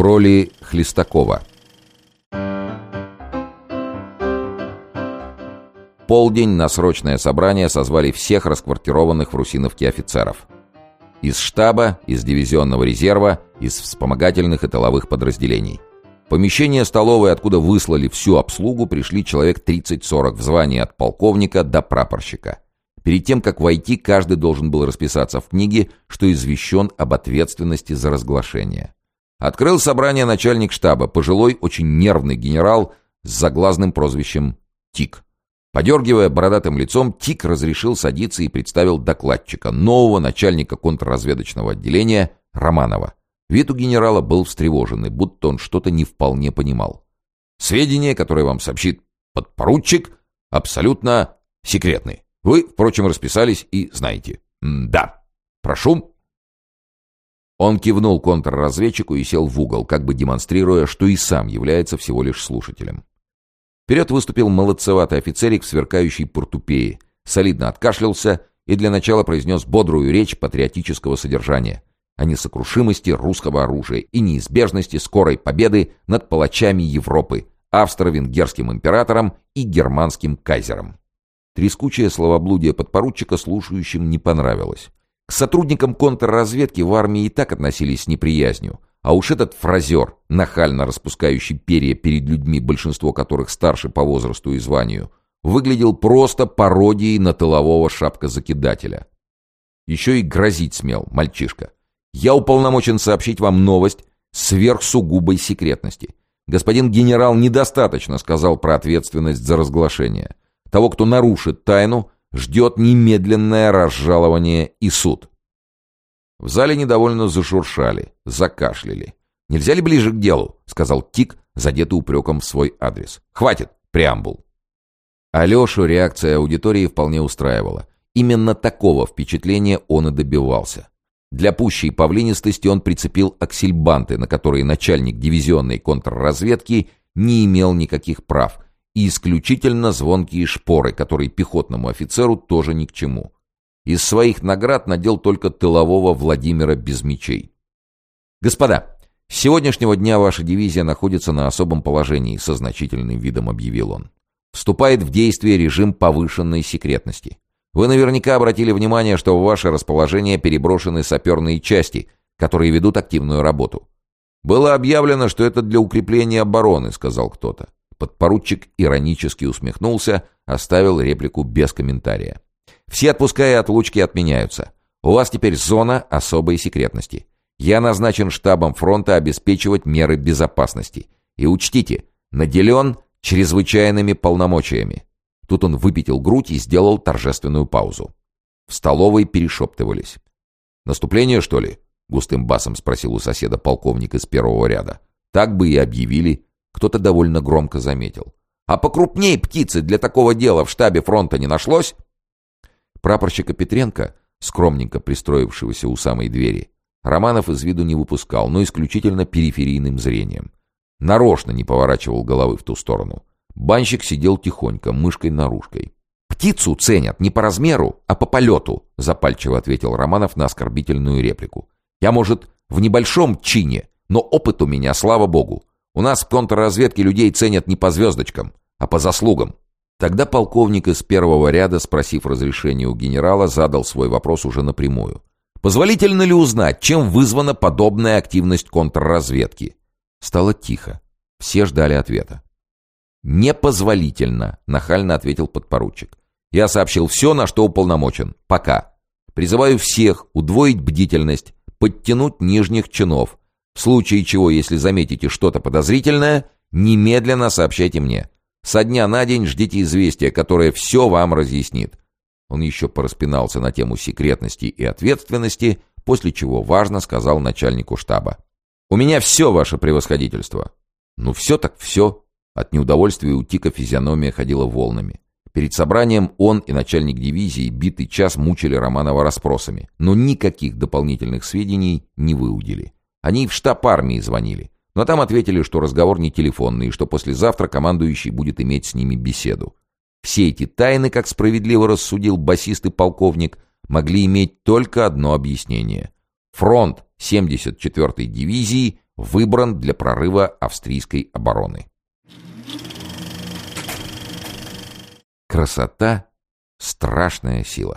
роли Хлестакова. Полдень на срочное собрание созвали всех расквартированных в Русиновке офицеров. Из штаба, из дивизионного резерва, из вспомогательных и тыловых подразделений. В помещение столовой, откуда выслали всю обслугу, пришли человек 30-40 в звании от полковника до прапорщика. Перед тем, как войти, каждый должен был расписаться в книге, что извещен об ответственности за разглашение. Открыл собрание начальник штаба, пожилой, очень нервный генерал с заглазным прозвищем «Тик». Подергивая бородатым лицом, Тик разрешил садиться и представил докладчика, нового начальника контрразведочного отделения Романова. Вид у генерала был встревоженный, будто он что-то не вполне понимал. Сведения, которые вам сообщит подпоручик, абсолютно секретны. Вы, впрочем, расписались и знаете. Да. Прошу. Он кивнул контрразведчику и сел в угол, как бы демонстрируя, что и сам является всего лишь слушателем. Вперед выступил молодцеватый офицерик в сверкающей портупее, солидно откашлялся и для начала произнес бодрую речь патриотического содержания о несокрушимости русского оружия и неизбежности скорой победы над палачами Европы, австро-венгерским императором и германским кайзером. Трескучее словоблудие подпоручика слушающим не понравилось. К сотрудникам контрразведки в армии и так относились с неприязнью, а уж этот фразер, нахально распускающий перья перед людьми, большинство которых старше по возрасту и званию, выглядел просто пародией на тылового шапкозакидателя. Еще и грозить смел мальчишка. «Я уполномочен сообщить вам новость сверхсугубой секретности. Господин генерал недостаточно сказал про ответственность за разглашение. Того, кто нарушит тайну, ждет немедленное разжалование и суд». В зале недовольно зашуршали, закашляли. «Нельзя ли ближе к делу?» — сказал Тик, задетый упреком в свой адрес. «Хватит преамбул». Алешу реакция аудитории вполне устраивала. Именно такого впечатления он и добивался. Для пущей павлинистости он прицепил аксельбанты, на которые начальник дивизионной контрразведки не имел никаких прав, и исключительно звонкие шпоры, которые пехотному офицеру тоже ни к чему. Из своих наград надел только тылового Владимира без мечей. «Господа, с сегодняшнего дня ваша дивизия находится на особом положении», — со значительным видом объявил он. «Вступает в действие режим повышенной секретности. Вы наверняка обратили внимание, что в ваше расположение переброшены саперные части, которые ведут активную работу». «Было объявлено, что это для укрепления обороны», — сказал кто-то. Подпоручик иронически усмехнулся, оставил реплику без комментария. «Все отпуска и отлучки отменяются. У вас теперь зона особой секретности. Я назначен штабом фронта обеспечивать меры безопасности. И учтите, наделен чрезвычайными полномочиями». Тут он выпятил грудь и сделал торжественную паузу. В столовой перешептывались. «Наступление, что ли?» — густым басом спросил у соседа полковник из первого ряда. «Так бы и объявили». Кто-то довольно громко заметил. «А покрупней птицы для такого дела в штабе фронта не нашлось?» Прапорщика Петренко, скромненько пристроившегося у самой двери, Романов из виду не выпускал, но исключительно периферийным зрением. Нарочно не поворачивал головы в ту сторону. Банщик сидел тихонько, мышкой-наружкой. «Птицу ценят не по размеру, а по полету», — запальчиво ответил Романов на оскорбительную реплику. «Я, может, в небольшом чине, но опыт у меня, слава богу. У нас в контрразведке людей ценят не по звездочкам, а по заслугам». Тогда полковник из первого ряда, спросив разрешения у генерала, задал свой вопрос уже напрямую. «Позволительно ли узнать, чем вызвана подобная активность контрразведки?» Стало тихо. Все ждали ответа. «Непозволительно», — нахально ответил подпоручик. «Я сообщил все, на что уполномочен. Пока. Призываю всех удвоить бдительность, подтянуть нижних чинов. В случае чего, если заметите что-то подозрительное, немедленно сообщайте мне. Со дня на день ждите известия, которое все вам разъяснит». Он еще пораспинался на тему секретности и ответственности, после чего важно сказал начальнику штаба. «У меня все, ваше превосходительство». «Ну все так все». От неудовольствия у Тика физиономия ходила волнами. Перед собранием он и начальник дивизии битый час мучили Романова расспросами, но никаких дополнительных сведений не выудили. Они и в штаб армии звонили. Но там ответили, что разговор не телефонный, и что послезавтра командующий будет иметь с ними беседу. Все эти тайны, как справедливо рассудил басист и полковник, могли иметь только одно объяснение. Фронт 74-й дивизии выбран для прорыва австрийской обороны. Красота — страшная сила.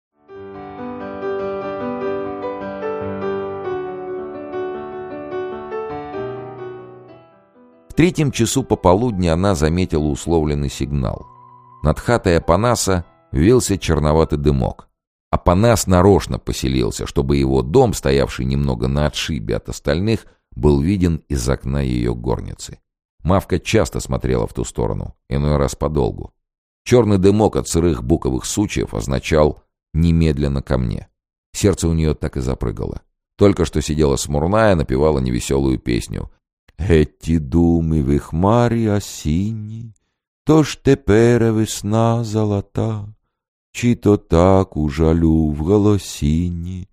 В 3 часу пополудни она заметила условленный сигнал. Над хатой Апанаса вился черноватый дымок. Апанас нарочно поселился, чтобы его дом, стоявший немного на отшибе от остальных, был виден из окна ее горницы. Мавка часто смотрела в ту сторону, иной раз подолгу. Черный дымок от сырых буковых сучьев означал «немедленно ко мне». Сердце у нее так и запрыгало. Только что сидела смурная, напевала невеселую песню. «Еті думи в хмарі осінні, то ж тепер весна золота, чи то так у жалю в голосінні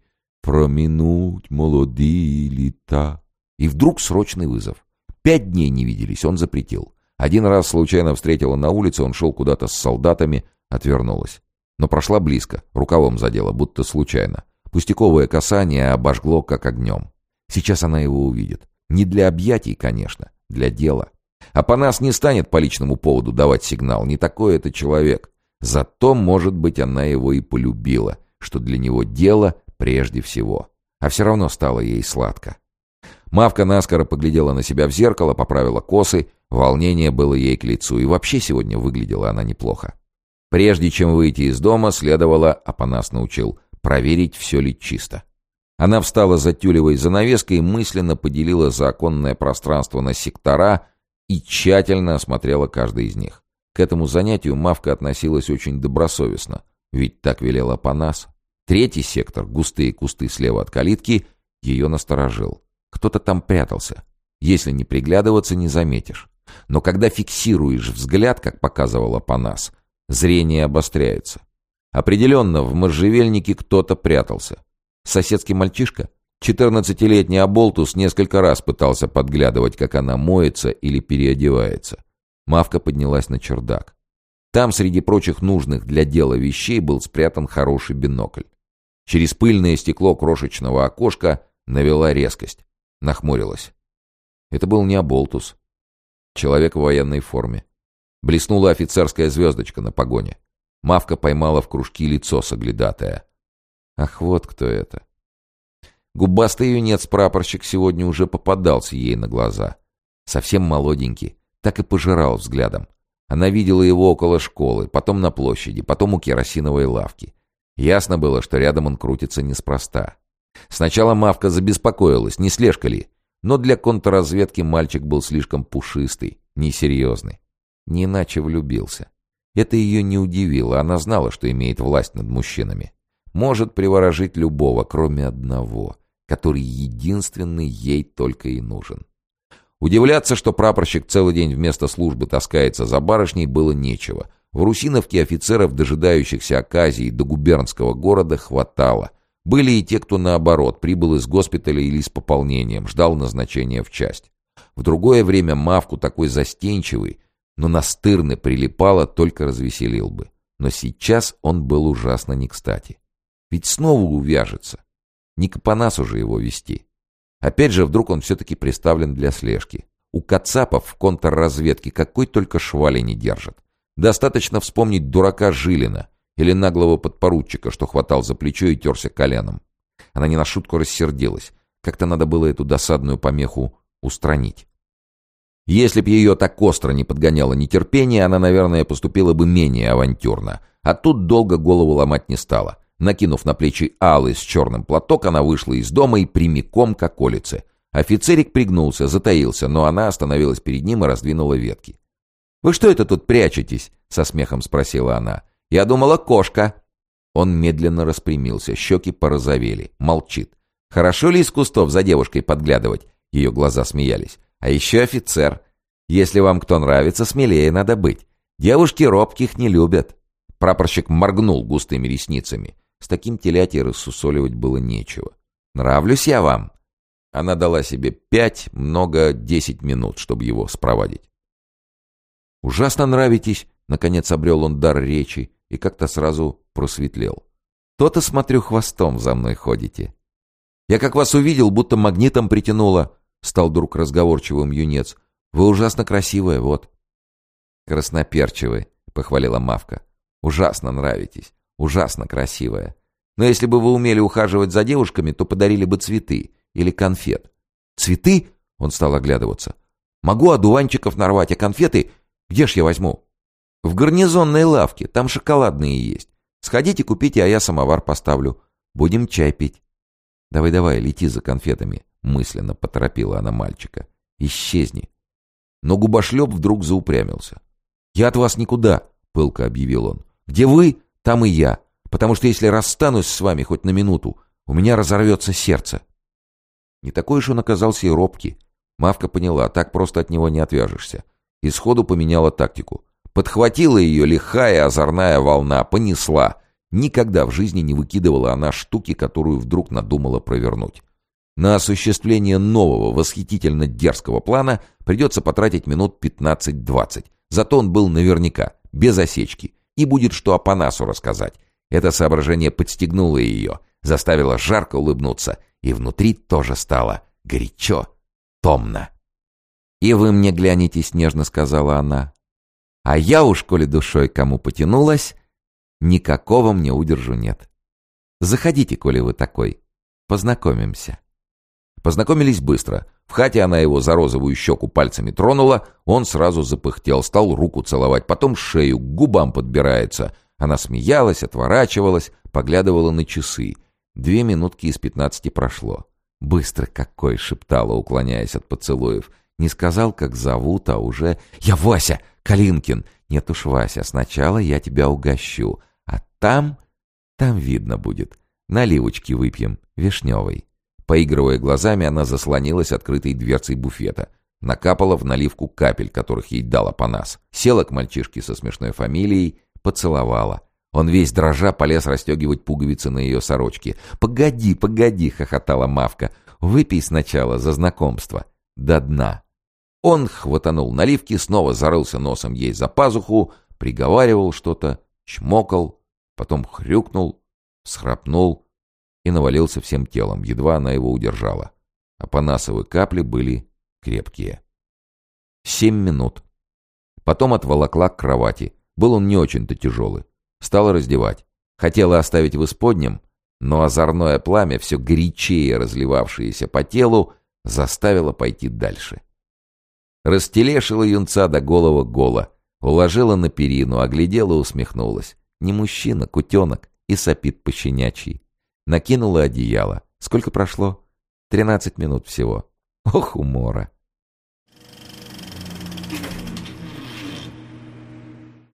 проминуть молодые лета». И вдруг срочный вызов. 5 дней не виделись, он запретил. 1 раз случайно встретила на улице, он шел куда-то с солдатами, отвернулась. Но прошла близко, рукавом задела, будто случайно. Пустяковое касание обожгло, как огнем. Сейчас она его увидит. Не для объятий, конечно, для дела. Апанас не станет по личному поводу давать сигнал, не такой это человек. Зато, может быть, она его и полюбила, что для него дело прежде всего. А все равно стало ей сладко. Мавка наскоро поглядела на себя в зеркало, поправила косы, волнение было ей к лицу, и вообще сегодня выглядела она неплохо. Прежде чем выйти из дома, следовало, Апанас научил, проверить, все ли чисто. Она встала за тюлевой занавеской и мысленно поделила законное пространство на сектора и тщательно осмотрела каждый из них. К этому занятию Мавка относилась очень добросовестно, ведь так велел Апанас. 3-й сектор, густые кусты слева от калитки, ее насторожил. Кто-то там прятался. Если не приглядываться, не заметишь. Но когда фиксируешь взгляд, как показывал Апанас, зрение обостряется. Определенно, в можжевельнике кто-то прятался. Соседский мальчишка, 14-летний оболтус, несколько раз пытался подглядывать, как она моется или переодевается. Мавка поднялась на чердак. Там, среди прочих нужных для дела вещей, был спрятан хороший бинокль. Через пыльное стекло крошечного окошка навела резкость. Нахмурилась. Это был не оболтус. Человек в военной форме. Блеснула офицерская звездочка на погоне. Мавка поймала в кружки лицо соглядатая. Ах, вот кто это. Губастый юнец-прапорщик сегодня уже попадался ей на глаза. Совсем молоденький, так и пожирал взглядом. Она видела его около школы, потом на площади, потом у керосиновой лавки. Ясно было, что рядом он крутится неспроста. Сначала Мавка забеспокоилась, не слежка ли, но для контрразведки мальчик был слишком пушистый, несерьезный. Не иначе влюбился. Это ее не удивило, она знала, что имеет власть над мужчинами. Может приворожить любого, кроме одного, который единственный ей только и нужен. Удивляться, что прапорщик целый день вместо службы таскается за барышней, было нечего. В Русиновке офицеров, дожидающихся оказии до губернского города, хватало. Были и те, кто, наоборот, прибыл из госпиталя или с пополнением, ждал назначения в часть. В другое время Мавку, такой застенчивый, но настырно прилипало, только развеселил бы. Но сейчас он был ужасно не кстати. Ведь снова увяжется. Не к Апанасу же его вести. Опять же, вдруг он все-таки приставлен для слежки. У кацапов в контрразведке какой только швали не держат. Достаточно вспомнить дурака Жилина или наглого подпоручика, что хватал за плечо и терся коленом. Она не на шутку рассердилась. Как-то надо было эту досадную помеху устранить. Если б ее так остро не подгоняло нетерпение, она, наверное, поступила бы менее авантюрно. А тут долго голову ломать не стала. Накинув на плечи алый с черным платок, она вышла из дома и прямиком к околице. Офицерик пригнулся, затаился, но она остановилась перед ним и раздвинула ветки. «Вы что это тут прячетесь?» — со смехом спросила она. «Я думала, кошка». Он медленно распрямился, щеки порозовели, молчит. «Хорошо ли из кустов за девушкой подглядывать?» Ее глаза смеялись. «А еще офицер. Если вам кто нравится, смелее надо быть. Девушки робких не любят». Прапорщик моргнул густыми ресницами. С таким телятей рассусоливать было нечего. «Нравлюсь я вам?» Она дала себе 5, много 10 минут, чтобы его спровадить. «Ужасно нравитесь», — наконец обрел он дар речи и как-то сразу просветлел. «То-то, смотрю, хвостом за мной ходите. Я как вас увидел, будто магнитом притянуло. — стал вдруг разговорчивым юнец. «Вы ужасно красивая, вот». «Красноперчивый», — похвалила Мавка. «Ужасно нравитесь, ужасно красивая. Но если бы вы умели ухаживать за девушками, то подарили бы цветы или конфет». «Цветы?» — он стал оглядываться. «Могу одуванчиков нарвать, а конфеты где ж я возьму?» «В гарнизонной лавке, там шоколадные есть. Сходите, купите, а я самовар поставлю. Будем чай пить». «Давай, лети за конфетами», — мысленно поторопила она мальчика. «Исчезни». Но губошлеп вдруг заупрямился. «Я от вас никуда», — пылко объявил он. «Где вы, там и я. Потому что если расстанусь с вами хоть на минуту, у меня разорвется сердце». Не такой уж он оказался и робкий. Мавка поняла, так просто от него не отвяжешься. И сходу поменяла тактику. Подхватила ее лихая озорная волна, понесла. Никогда в жизни не выкидывала она штуки, которую вдруг надумала провернуть. На осуществление нового, восхитительно дерзкого плана придется потратить минут 15-20. Зато он был наверняка, без осечки. И будет что Апанасу рассказать. Это соображение подстегнуло ее, заставило жарко улыбнуться. И внутри тоже стало горячо, томно. «И вы мне глянетесь», — нежно сказала она. «А я уж, коли душой кому потянулась, никакого мне удержу нет. Заходите, коли вы такой, познакомимся». Познакомились быстро. В хате она его за розовую щеку пальцами тронула, он сразу запыхтел, стал руку целовать, потом шею, к губам подбирается. Она смеялась, отворачивалась, поглядывала на часы. 2 минутки из 15 прошло. «Быстро какой!» — шептала, уклоняясь от поцелуев. «Не сказал, как зовут, а уже...» «Я Вася! Калинкин!» «Нет уж, Вася, сначала я тебя угощу, а там видно будет. Наливочки выпьем, вишневой». Поигрывая глазами, она заслонилась открытой дверцей буфета. Накапала в наливку капель, которых ей дал Апанас. Села к мальчишке со смешной фамилией, поцеловала. Он весь дрожа полез расстегивать пуговицы на ее сорочке. «Погоди, погоди!» — хохотала Мавка. «Выпей сначала за знакомство. До дна». Он хватанул наливки, снова зарылся носом ей за пазуху, приговаривал что-то, чмокал, потом хрюкнул, всхрапнул и навалился всем телом, едва она его удержала. Апанасовы капли были крепкие. 7 минут. Потом отволокла к кровати. Был он не очень-то тяжелый. Стала раздевать. Хотела оставить в исподнем, но озорное пламя, все горячее разливавшееся по телу, заставило пойти дальше. Растелешила юнца до голого гола, уложила на перину, оглядела, усмехнулась. Не мужчина, кутенок, и сопит пощенячьи. Накинула одеяло. Сколько прошло? 13 минут всего. Ох, умора!